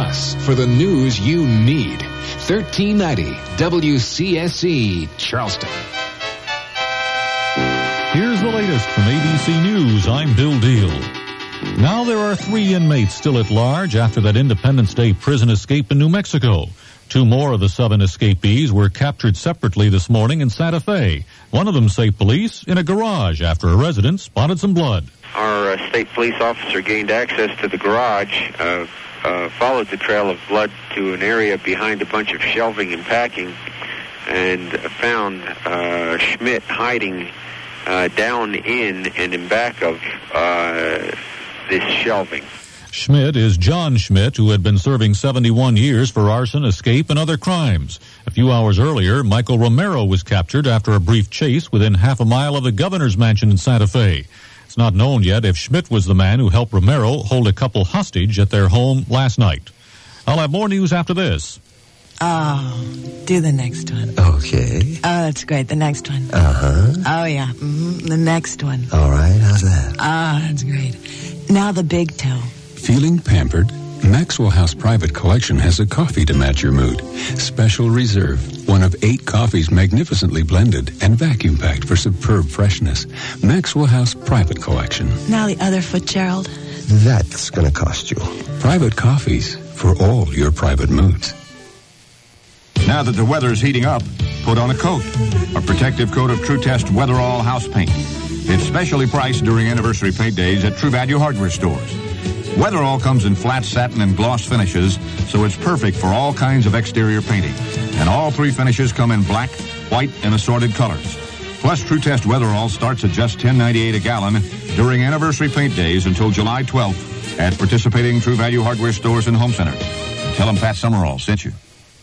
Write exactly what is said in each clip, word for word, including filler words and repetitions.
us for the news you need. thirteen ninety W C S E, Charleston. Here's the latest from A B C News. I'm Bill Deal. Now there are three inmates still at large after that Independence Day prison escape in New Mexico. Two more of the seven escapees were captured separately this morning in Santa Fe. One of them saved police in a garage after a resident spotted some blood. Our uh, state police officer gained access to the garage, uh, uh, followed the trail of blood to an area behind a bunch of shelving and packing, and found uh, Schmidt hiding uh, down in and in back of uh, this shelving. Schmidt is John Schmidt, who had been serving seventy-one years for arson, escape, and other crimes. A few hours earlier, Michael Romero was captured after a brief chase within half a mile of the governor's mansion in Santa Fe. It's not known yet if Schmidt was the man who helped Romero hold a couple hostage at their home last night. I'll have more news after this. Oh, do the next one. Okay. Oh, that's great. The next one. Uh-huh. Oh, yeah. Mm-hmm. The next one. All right. How's that? Ah, oh, that's great. Now the big toe. Feeling pampered? Maxwell House Private Collection has a coffee to match your mood. Special Reserve, one of eight coffees magnificently blended and vacuum-packed for superb freshness. Maxwell House Private Collection. Now the other foot, Gerald. That's going to cost you. Private coffees for all your private moods. Now that the weather is heating up, put on a coat. A protective coat of True Test Weatherall House Paint. It's specially priced during anniversary paint days at True Value hardware stores. Weatherall comes in flat satin and gloss finishes, so it's perfect for all kinds of exterior painting. And all three finishes come in black, white, and assorted colors. Plus, True Test Weatherall starts at just ten ninety-eight a gallon during anniversary paint days until July twelfth at participating True Value hardware stores and home centers. Tell them Pat Summerall sent you.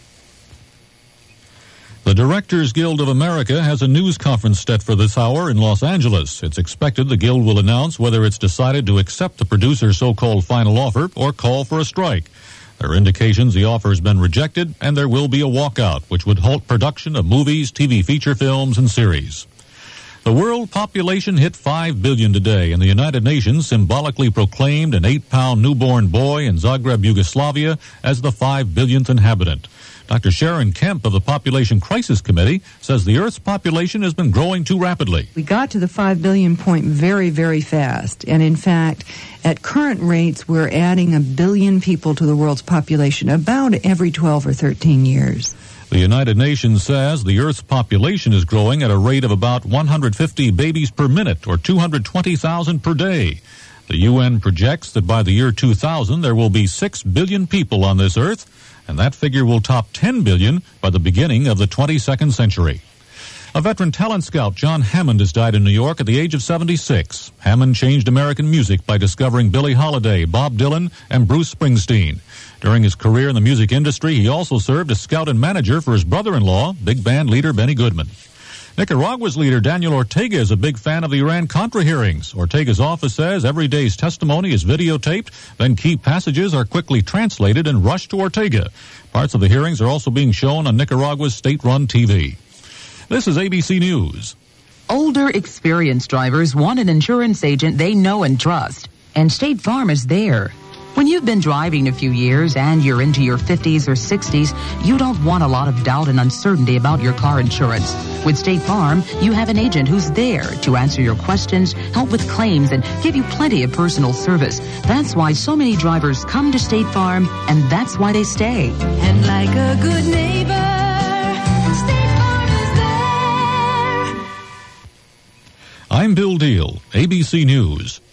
The Directors Guild of America has a news conference set for this hour in Los Angeles. It's expected the Guild will announce whether it's decided to accept the producer's so-called final offer or call for a strike. There are indications the offer has been rejected and there will be a walkout, which would halt production of movies, T V feature films, and series. The world population hit five billion today, and the United Nations symbolically proclaimed an eight-pound newborn boy in Zagreb, Yugoslavia, as the five billionth inhabitant. Doctor Sharon Kemp of the Population Crisis Committee says the Earth's population has been growing too rapidly. We got to the five billion point very, very fast. And in fact, at current rates, we're adding a billion people to the world's population about every twelve or thirteen years. The United Nations says the Earth's population is growing at a rate of about one hundred fifty babies per minute, or two hundred twenty thousand per day. The U N projects that by the year two thousand, there will be six billion people on this Earth, and that figure will top ten billion by the beginning of the twenty-second century. A veteran talent scout, John Hammond, has died in New York at the age of seventy-six. Hammond changed American music by discovering Billie Holiday, Bob Dylan, and Bruce Springsteen. During his career in the music industry, he also served as scout and manager for his brother-in-law, big band leader Benny Goodman. Nicaragua's leader, Daniel Ortega, is a big fan of the Iran-Contra hearings. Ortega's office says every day's testimony is videotaped, then key passages are quickly translated and rushed to Ortega. Parts of the hearings are also being shown on Nicaragua's state-run T V. This is A B C News. Older, experienced drivers want an insurance agent they know and trust, and State Farm is there. When you've been driving a few years and you're into your fifties or sixties, you don't want a lot of doubt and uncertainty about your car insurance. With State Farm, you have an agent who's there to answer your questions, help with claims, and give you plenty of personal service. That's why so many drivers come to State Farm, and that's why they stay. And like a good neighbor, State Farm is there. I'm Bill Deal, A B C News.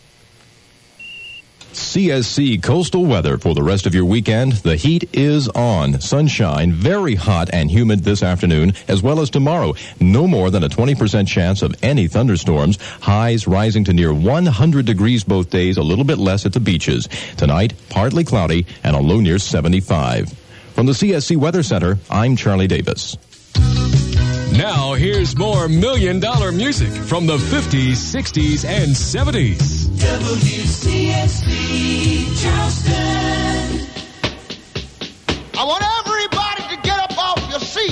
C S C coastal weather for the rest of your weekend. The heat is on. Sunshine, very hot and humid this afternoon, as well as tomorrow. No more than a twenty percent chance of any thunderstorms. Highs rising to near one hundred degrees both days, a little bit less at the beaches. Tonight, partly cloudy and a low near seventy-five. From the C S C Weather Center, I'm Charlie Davis. Now, here's more million-dollar music from the fifties, sixties, and seventies. W C S C Charleston. I want everybody to get up off your seat.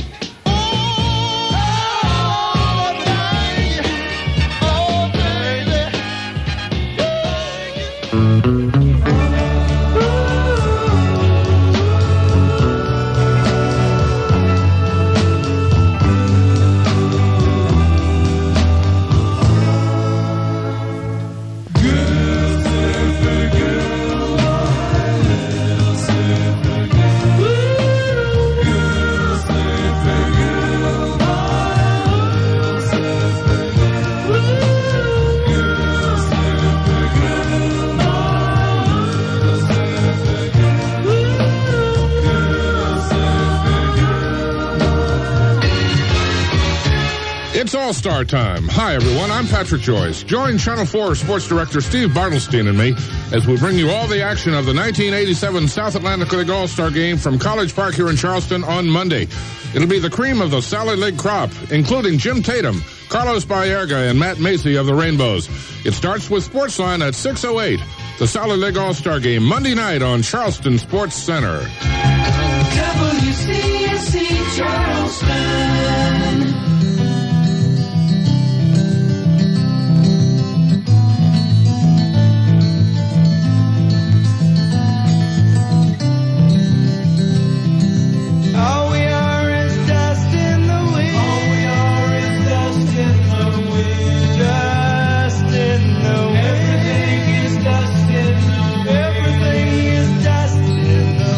Oh, baby. Oh, baby. All-Star Time. Hi, everyone. I'm Patrick Joyce. Join Channel four Sports Director Steve Bartelstein and me as we bring you all the action of the nineteen eighty-seven South Atlantic League All-Star Game from College Park here in Charleston on Monday. It'll be the cream of the Sally League crop, including Jim Tatum, Carlos Baerga, and Matt Macy of the Rainbows. It starts with Sportsline at six oh eight. The Sally League All-Star Game, Monday night on Charleston Sports Center. W C S C Charleston. All we are is dust in the wind. All we are is dust in the wind. Dust in the wind. Everything is dust in the wind. Everything is dust in the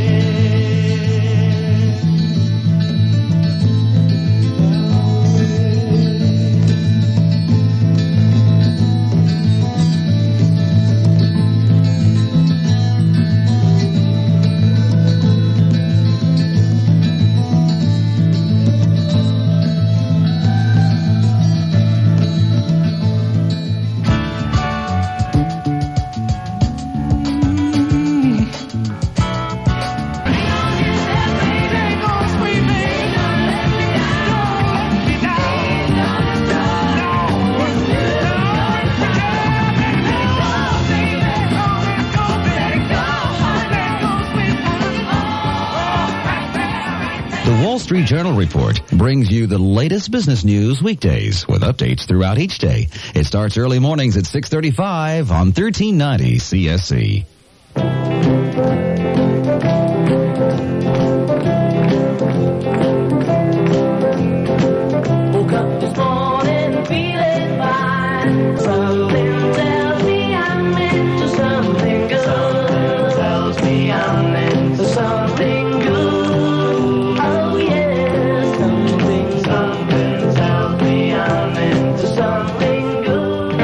Wall Street Journal Report brings you the latest business news weekdays with updates throughout each day. It starts early mornings at six thirty-five on thirteen ninety C S C. Woke up this morning feeling fine. Something tells me I'm into something good. Something tells me I'm into something good. Oh yes, something, something tells me I'm into something good.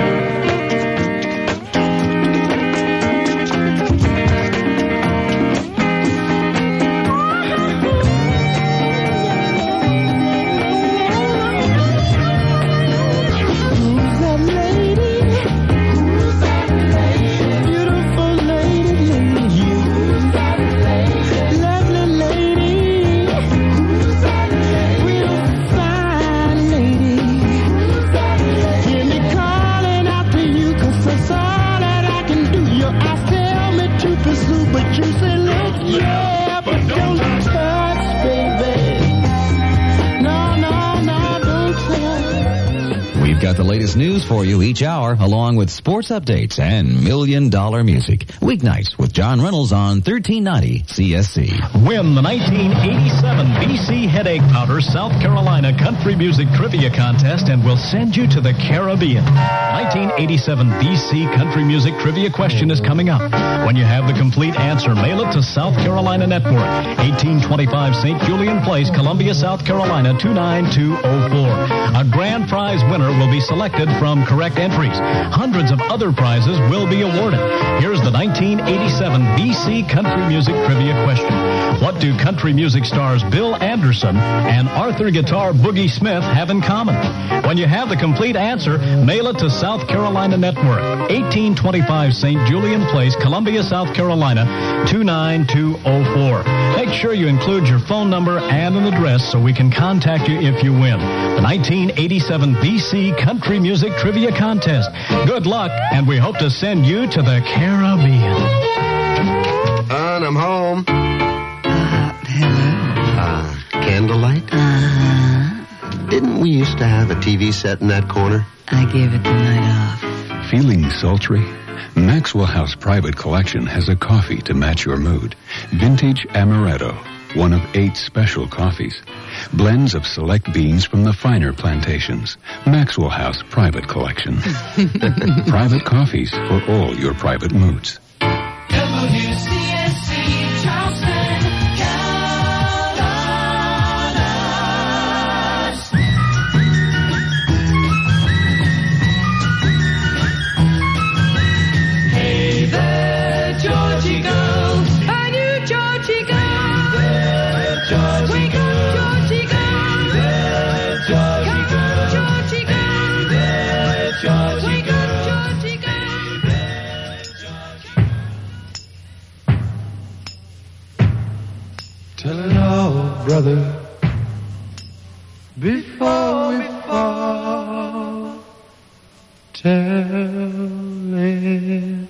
Who's that lady? Who's that lady? Beautiful lady. Who's that lady? Lovely lady. Who's that lady? Real fine lady. Who's that lady? Hear me calling out to you, 'cause that's all that I can do. Your eyes tell me to pursue, but you say look, yeah, but don't touch, baby. No, no, no, don't touch. We've got the latest news for you each hour, along with sports updates and million dollar music. Weeknights with John Reynolds on thirteen ninety C S C. Win the nineteen eighty-seven B C Headache Powder South Carolina Country Music Trivia Contest, and we'll send you to the Caribbean. nineteen eighty-seven B C Country Music Trivia question is coming up. When you have the complete answer, mail it to South Carolina Network, eighteen twenty-five Saint Julian Place, Columbia, South Carolina, two nine two oh four. A grand prize winner will be selected from correct entries. Hundreds of other prizes will be awarded. Here's the nineteen eighty-seven B C Country Music Trivia question. What do country music stars Bill Anderson and Arthur Guitar Boogie Smith have in common? When you have the complete answer, mail it to South Carolina Network, eighteen twenty-five Saint Julian Place, Columbia, South Carolina, two nine two oh four. Make sure you include your phone number and an address so we can contact you if you win. The nineteen eighty-seven B C Country Music Trivia Contest. Good luck, and we hope to send you to the Caribbean. And I'm home. Uh, hello. Uh, candlelight? Uh-huh. Didn't we used to have a T V set in that corner? I gave it the night off. Feeling sultry? Maxwell House Private Collection has a coffee to match your mood. Vintage Amaretto, one of eight special coffees. Blends of select beans from the finer plantations. Maxwell House Private Collection. Private coffees for all your private moods. W C S C Charleston, Carolinas. Hey there, Georgie girls. Are you Georgie girls? Hey there, Georgie girls. Wake up, Georgie girls. Hey there, Georgie girls. Tell it all, brother, before we fall. Tell it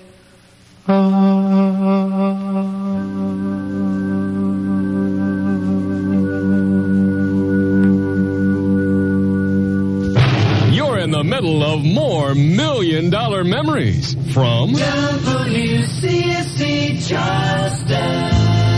You're in the middle of more Million Dollar Memories from W C S C Charleston.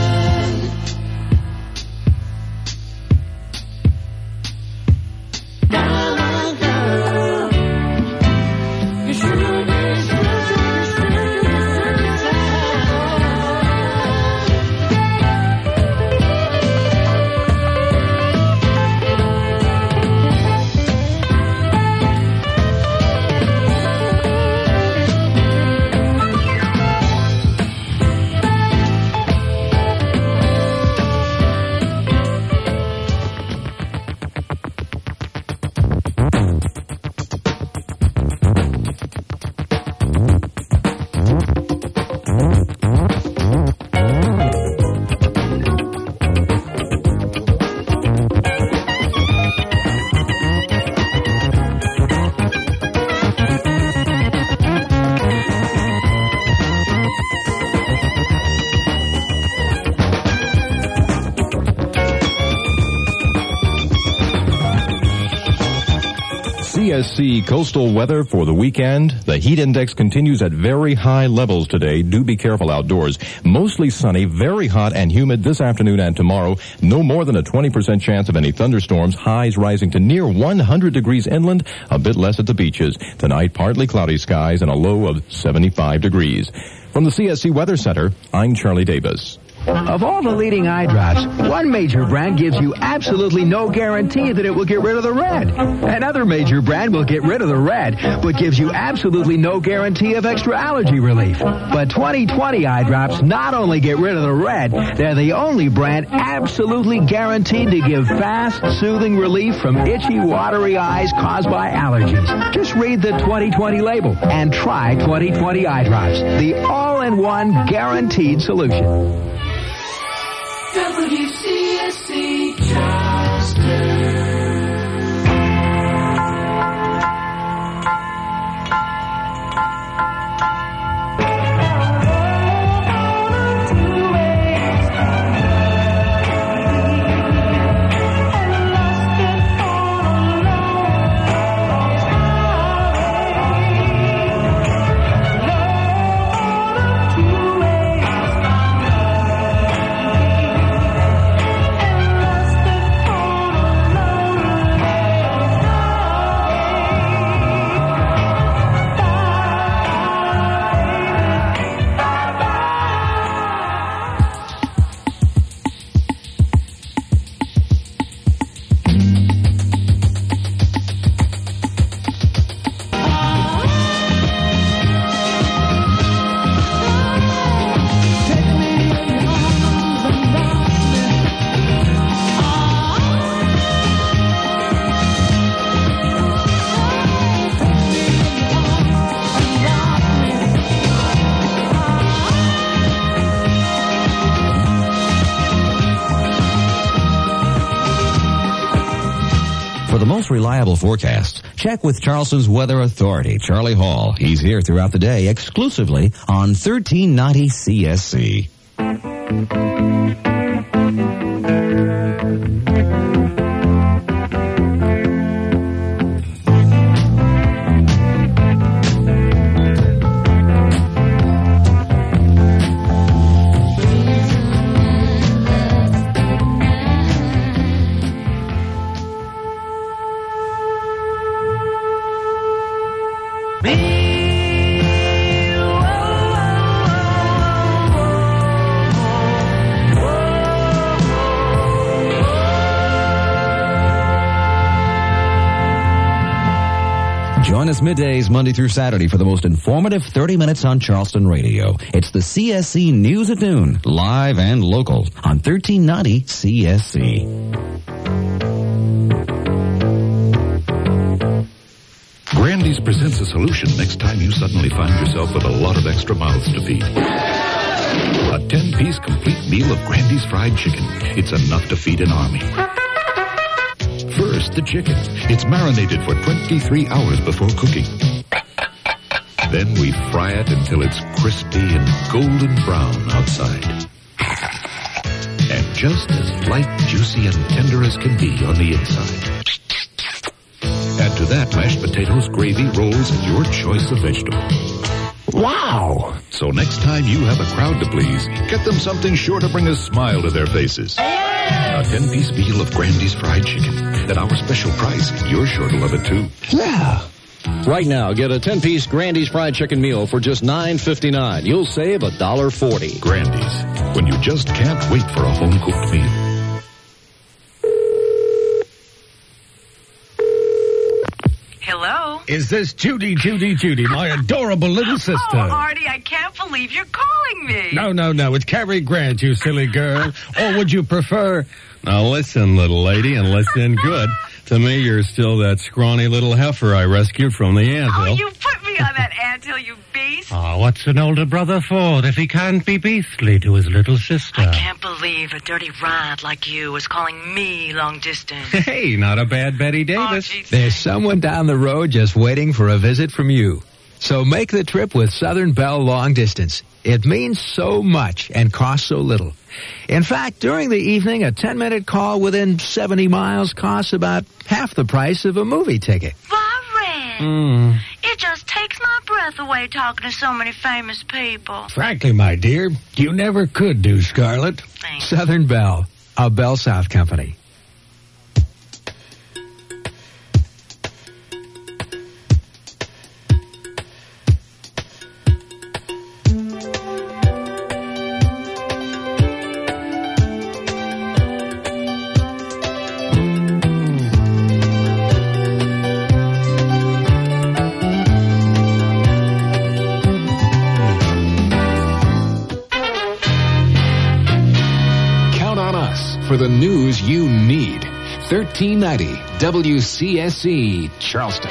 C S C coastal weather for the weekend. The heat index continues at very high levels today. Do be careful outdoors. Mostly sunny, very hot and humid this afternoon and tomorrow. No more than a twenty percent chance of any thunderstorms. Highs rising to near one hundred degrees inland, a bit less at the beaches. Tonight, partly cloudy skies and a low of seventy-five degrees. From the C S C Weather Center, I'm Charlie Davis. Of all the leading eye drops, one major brand gives you absolutely no guarantee that it will get rid of the red. Another major brand will get rid of the red, but gives you absolutely no guarantee of extra allergy relief. But twenty twenty eye drops not only get rid of the red, they're the only brand absolutely guaranteed to give fast, soothing relief from itchy, watery eyes caused by allergies. Just read the twenty twenty label and try twenty twenty eye drops, the all-in-one guaranteed solution. W C S C Charleston. Reliable forecast. Check with Charleston's weather authority, Charlie Hall. He's here throughout the day exclusively on thirteen ninety C S C. Join us middays, Monday through Saturday, for the most informative thirty minutes on Charleston Radio. It's the C S C News at Noon, live and local, on thirteen ninety C S C. Grandy's presents a solution next time you suddenly find yourself with a lot of extra mouths to feed. A ten ten-piece complete meal of Grandy's fried chicken. It's enough to feed an army. First, the chicken. It's marinated for twenty-three hours before cooking. Then we fry it until it's crispy and golden brown outside. And just as light, juicy, and tender as can be on the inside. Add to that mashed potatoes, gravy, rolls, and your choice of vegetables. Wow! So next time you have a crowd to please, get them something sure to bring a smile to their faces. A ten-piece meal of Grandy's fried chicken. At our special price, you're sure to love it too. Yeah! Right now, get a ten-piece Grandy's fried chicken meal for just nine fifty-nine. You'll save one dollar forty. Grandy's, when you just can't wait for a home-cooked meal. Hello? Is this Judy, Judy, Judy, my adorable little sister? Oh, Artie, I can't believe you're calling me. No, no, no, it's Cary Grant, you silly girl. Or would you prefer... Now listen, little lady, and listen good. To me, you're still that scrawny little heifer I rescued from the anthill. Oh, you put me on that anthill, you beast. Oh, what's an older brother for if he can't be beastly to his little sister? I can't believe a dirty rat like you is calling me long distance. Hey, not a bad Betty Davis. Oh, geez. There's someone down the road just waiting for a visit from you. So make the trip with Southern Bell Long Distance. It means so much and costs so little. In fact, during the evening, a ten-minute call within seventy miles costs about half the price of a movie ticket. Warren, Mm. it just takes my breath away talking to so many famous people. Frankly, my dear, you never could do Scarlett. Thanks. Southern Bell, a Bell South company. For the news you need. thirteen ninety W C S E, Charleston.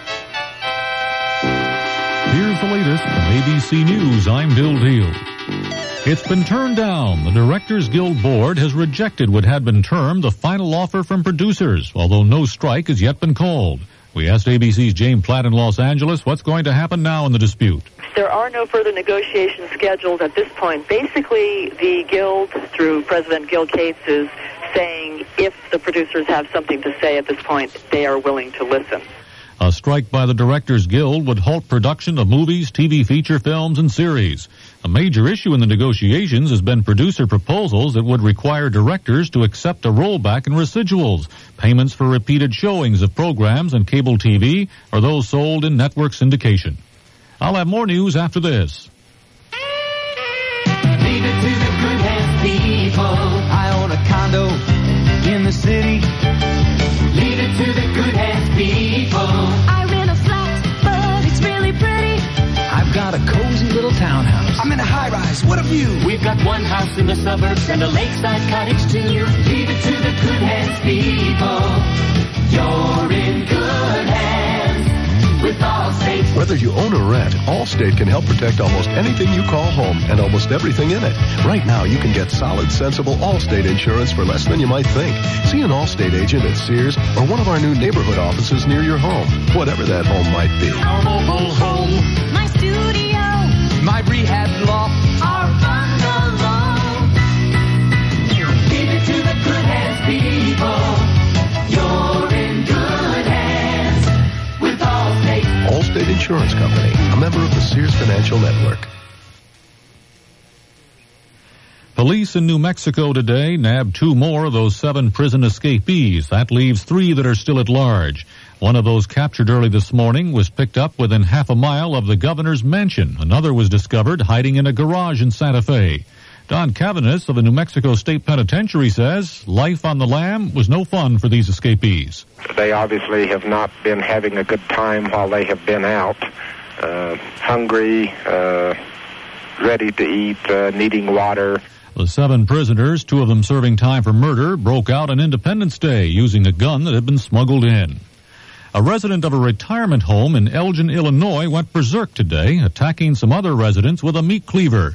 Here's the latest from A B C News. I'm Bill Deal. It's been turned down. The Directors Guild Board has rejected what had been termed the final offer from producers, although no strike has yet been called. We asked A B C's Jane Platt in Los Angeles what's going to happen now in the dispute. There are no further negotiations scheduled at this point. Basically, the Guild, through President Gil Cates, is saying if the producers have something to say at this point, they are willing to listen. A strike by the Directors Guild would halt production of movies, T V feature films, and series. A major issue in the negotiations has been producer proposals that would require directors to accept a rollback in residuals, payments for repeated showings of programs on cable T V, or those sold in network syndication. I'll have more news after this. Leave it to the good hands people. I own a condo in the city. Leave it to the good hands people. I rent a flat, but it's really pretty. I've got a cozy little townhouse. I'm in a high-rise. What a view. We've got one house in the suburbs and a lakeside cottage too. Leave it to the good hands people. You're in good hands with Allstate. Whether you own or rent, Allstate can help protect almost anything you call home and almost everything in it. Right now, you can get solid, sensible Allstate insurance for less than you might think. See an Allstate agent at Sears or one of our new neighborhood offices near your home, whatever that home might be. Our mobile home. My studio. My rehab loft. Our bungalow. Leave it to the good hands people. You're in good hands with Allstate. Allstate Insurance Company, a member of the Sears Financial Network. Police in New Mexico today nabbed two more of those seven prison escapees. That leaves three that are still at large. One of those captured early this morning was picked up within half a mile of the governor's mansion. Another was discovered hiding in a garage in Santa Fe. Don Cavanis of the New Mexico State Penitentiary says life on the lam was no fun for these escapees. They obviously have not been having a good time while they have been out. Uh, hungry, uh, ready to eat, uh, needing water. The seven prisoners, two of them serving time for murder, broke out on Independence Day using a gun that had been smuggled in. A resident of a retirement home in Elgin, Illinois, went berserk today, attacking some other residents with a meat cleaver.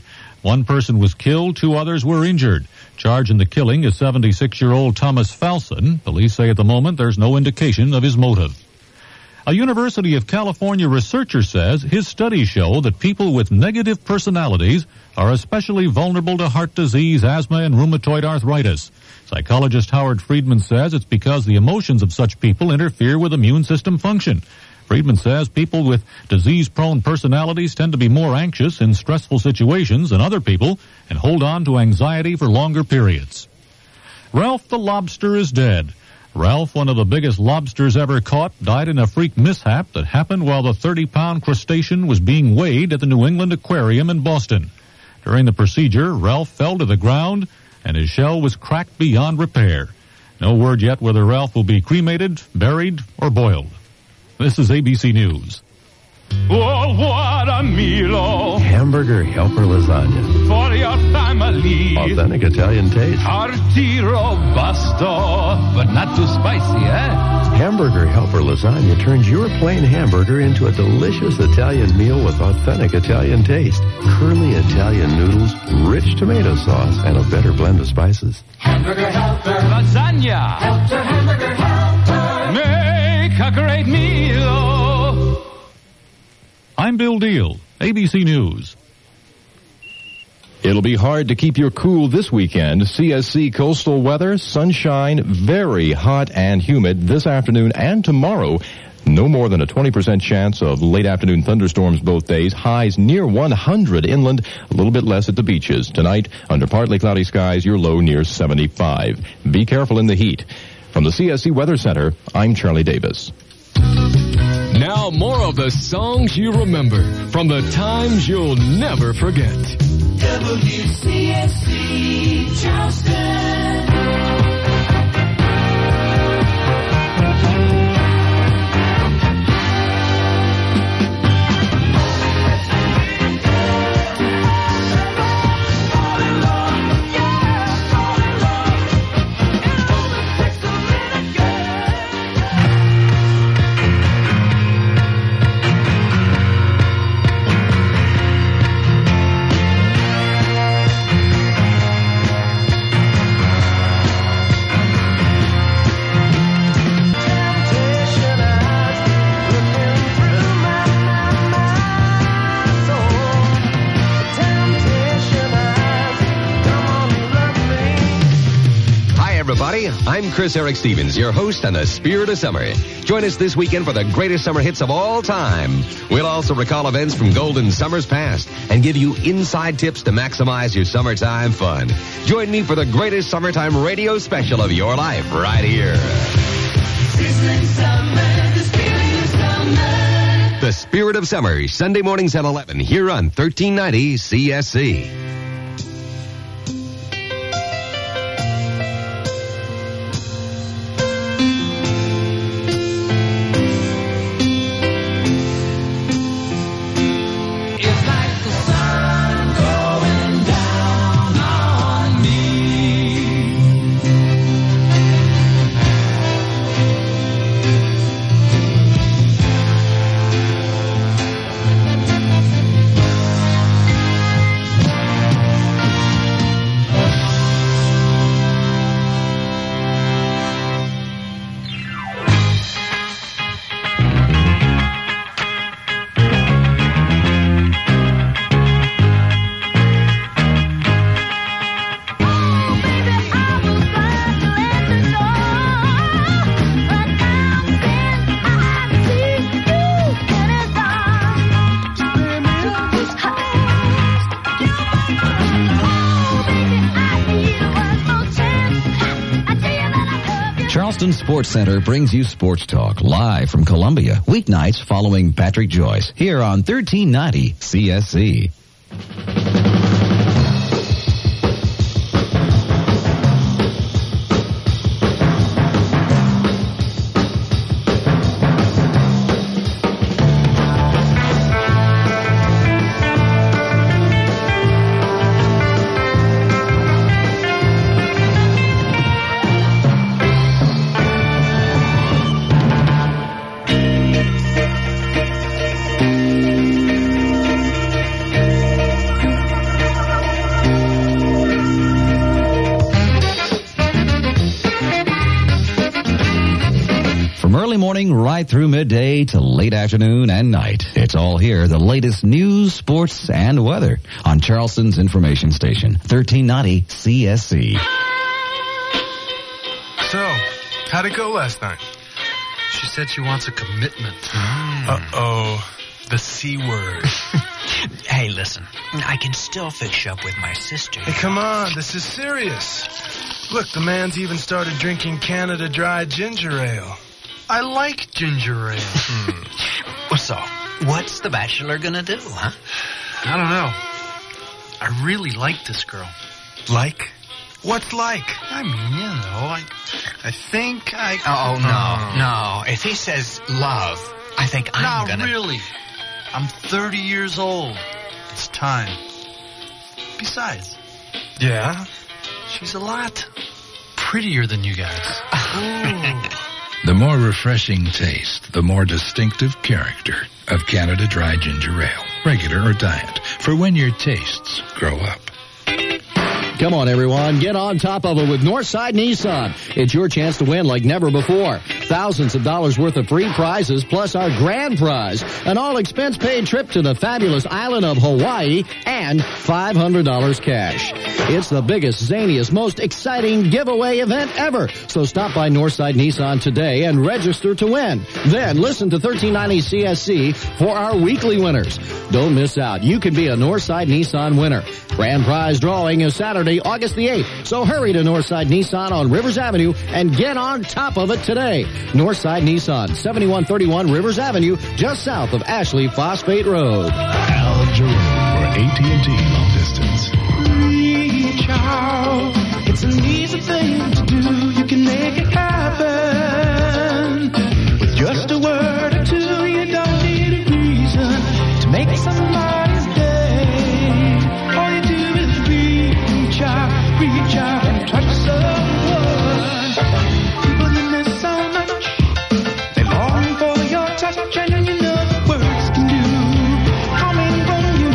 One person was killed, two others were injured. Charged in the killing is seventy-six-year-old Thomas Falson. Police say at the moment there's no indication of his motive. A University of California researcher says his studies show that people with negative personalities are especially vulnerable to heart disease, asthma, and rheumatoid arthritis. Psychologist Howard Friedman says it's because the emotions of such people interfere with immune system function. Friedman says people with disease-prone personalities tend to be more anxious in stressful situations than other people and hold on to anxiety for longer periods. Ralph the lobster is dead. Ralph, one of the biggest lobsters ever caught, died in a freak mishap that happened while the thirty-pound crustacean was being weighed at the New England Aquarium in Boston. During the procedure, Ralph fell to the ground and his shell was cracked beyond repair. No word yet whether Ralph will be cremated, buried, or boiled. This is A B C News. Oh, what a meal! Hamburger helper lasagna. For your family. Authentic Italian taste. Hearty robusto, but not too spicy, eh? Hamburger helper lasagna turns your plain hamburger into a delicious Italian meal with authentic Italian taste. Curly Italian noodles, rich tomato sauce, and a better blend of spices. Hamburger helper lasagna. Helper, hamburger helper. Make a great meal. I'm Bill Deal, A B C News. It'll be hard to keep your cool this weekend. C S C coastal weather, sunshine, very hot and humid this afternoon and tomorrow. No more than a twenty percent chance of late afternoon thunderstorms both days. Highs near one hundred inland, a little bit less at the beaches. Tonight, under partly cloudy skies, your low near seventy-five. Be careful in the heat. From the C S C Weather Center, I'm Charlie Davis. Now more of the songs you remember from the times you'll never forget. W C S C Charleston. I'm Chris Eric Stevens, your host on the Spirit of Summer. Join us this weekend for the greatest summer hits of all time. We'll also recall events from golden summers past and give you inside tips to maximize your summertime fun. Join me for the greatest summertime radio special of your life right here. Sizzling summer, the spirit of summer. The Spirit of Summer, Sunday mornings at eleven here on thirteen ninety C S C. Charleston Sports Center brings you Sports Talk live from Columbia, weeknights following Patrick Joyce, here on thirteen ninety C S C. morning, right through midday to late afternoon and night. It's all here, the latest news, sports, and weather on Charleston's information station, thirteen ninety C S C. So, how'd it go last night? She said she wants a commitment. Mm. Uh-oh. The C word. Hey, listen. I can still fix you up with my sister. Hey, come on. This is serious. Look, the man's even started drinking Canada Dry ginger ale. I like ginger ale. Hmm. Well, so, what's the bachelor gonna do, huh? I don't know. I really like this girl. Like? What's like? I mean, you know, I, I think I... Oh, no, no. If he says love, I think I'm no, gonna... No, really. I'm thirty years old. It's time. Besides... Yeah? She's a lot prettier than you guys. The more refreshing taste, the more distinctive character of Canada Dry Ginger Ale, regular or diet, for when your tastes grow up. Come on, everyone. Get on top of it with Northside Nissan. It's your chance to win like never before. Thousands of dollars worth of free prizes, plus our grand prize, an all-expense-paid trip to the fabulous island of Hawaii, and five hundred dollars cash. It's the biggest, zaniest, most exciting giveaway event ever. So stop by Northside Nissan today and register to win. Then listen to thirteen ninety C S C for our weekly winners. Don't miss out. You could be a Northside Nissan winner. Grand prize drawing is Saturday, August the eighth. So hurry to Northside Nissan on Rivers Avenue and get on top of it today. Northside Nissan, seventy-one thirty-one Rivers Avenue, just south of Ashley Phosphate Road. Al Jarreau for A T and T Long Distance. Reach out. It's an easy thing to do. You can make it happen. With just a word or two, you don't need a reason to make somebody's day. All you do is reach out, reach out and touch someone. People you miss so much, they long for your touch, and you know the words can do. Coming from you,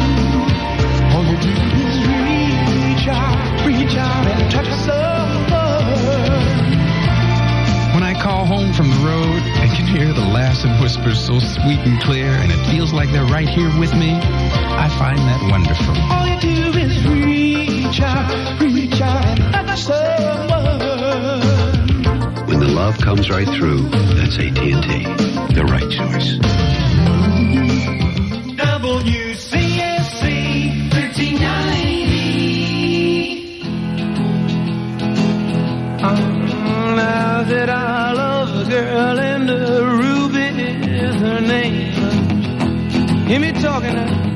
all you do is reach out, reach out and touch someone. When I call home from the road, I can hear the laughs and whispers so sweet and clear, and it feels like they're right here with me. I find that wonderful. All you do is reach out, reach out and touch someone. When the love comes right through, that's A T and T. The right choice. W C S C thirteen ninety. Oh, now that I love a girl and a Ruby is her name. Hear me talking now.